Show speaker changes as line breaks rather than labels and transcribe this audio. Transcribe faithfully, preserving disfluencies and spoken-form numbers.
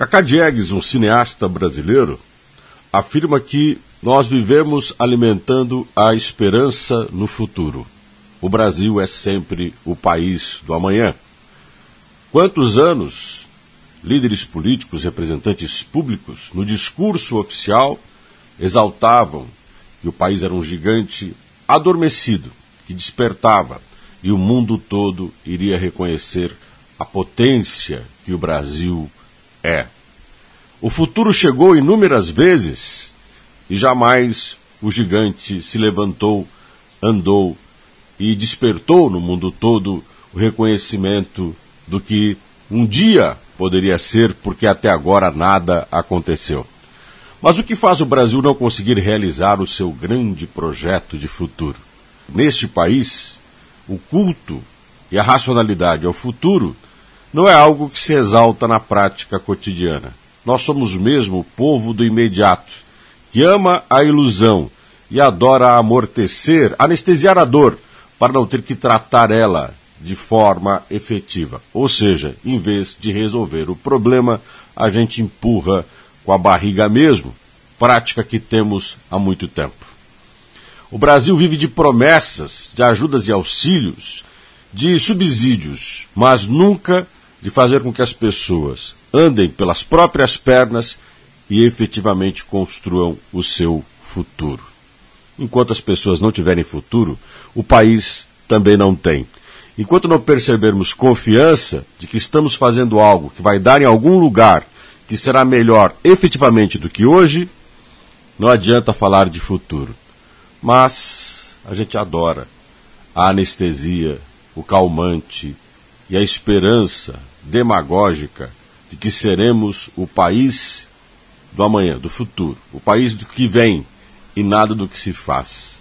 Cacá Diegues, um cineasta brasileiro, afirma que nós vivemos alimentando a esperança no futuro. O Brasil é sempre o país do amanhã. Quantos anos líderes políticos, representantes públicos, no discurso oficial, exaltavam que o país era um gigante adormecido, que despertava, e o mundo todo iria reconhecer a potência que o Brasil é. O futuro chegou inúmeras vezes e jamais o gigante se levantou, andou e despertou no mundo todo o reconhecimento do que um dia poderia ser, porque até agora nada aconteceu. Mas o que faz o Brasil não conseguir realizar o seu grande projeto de futuro? Neste país, o culto e a racionalidade ao futuro não é algo que se exalta na prática cotidiana. Nós somos mesmo o povo do imediato, que ama a ilusão e adora amortecer, anestesiar a dor, para não ter que tratar ela de forma efetiva. Ou seja, em vez de resolver o problema, a gente empurra com a barriga mesmo, prática que temos há muito tempo. O Brasil vive de promessas, de ajudas e auxílios, de subsídios, mas nunca de fazer com que as pessoas andem pelas próprias pernas e efetivamente construam o seu futuro. Enquanto as pessoas não tiverem futuro, o país também não tem. Enquanto não percebermos confiança de que estamos fazendo algo que vai dar em algum lugar que será melhor efetivamente do que hoje, não adianta falar de futuro. Mas a gente adora a anestesia, o calmante e a esperança demagógica de que seremos o país do amanhã, do futuro, o país do que vem e nada do que se faz.